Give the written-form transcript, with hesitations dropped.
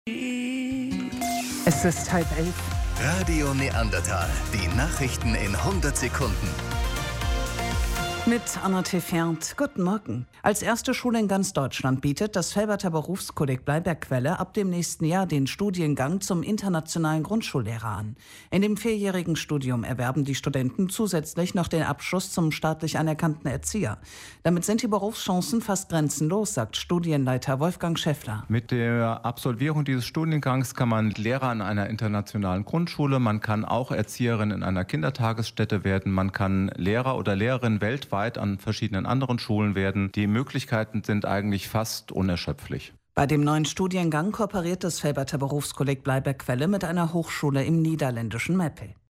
Es ist 10:30. Radio Neandertal. Die Nachrichten in 100 Sekunden. Mit Anna Tefert. Guten Morgen. Als erste Schule in ganz Deutschland bietet das Velberter Berufskolleg Bleibergquelle ab dem nächsten Jahr den Studiengang zum internationalen Grundschullehrer an. In dem 4-jährigen Studium erwerben die Studenten zusätzlich noch den Abschluss zum staatlich anerkannten Erzieher. Damit sind die Berufschancen fast grenzenlos, sagt Studienleiter Wolfgang Schäffler. Mit der Absolvierung dieses Studiengangs kann man Lehrer an einer internationalen Grundschule, man kann auch Erzieherin in einer Kindertagesstätte werden, man kann Lehrer oder Lehrerin weltweit an verschiedenen anderen Schulen werden. Die Möglichkeiten sind eigentlich fast unerschöpflich. Bei dem neuen Studiengang kooperiert das Velberter Berufskolleg Bleibergquelle mit einer Hochschule im niederländischen Meppel.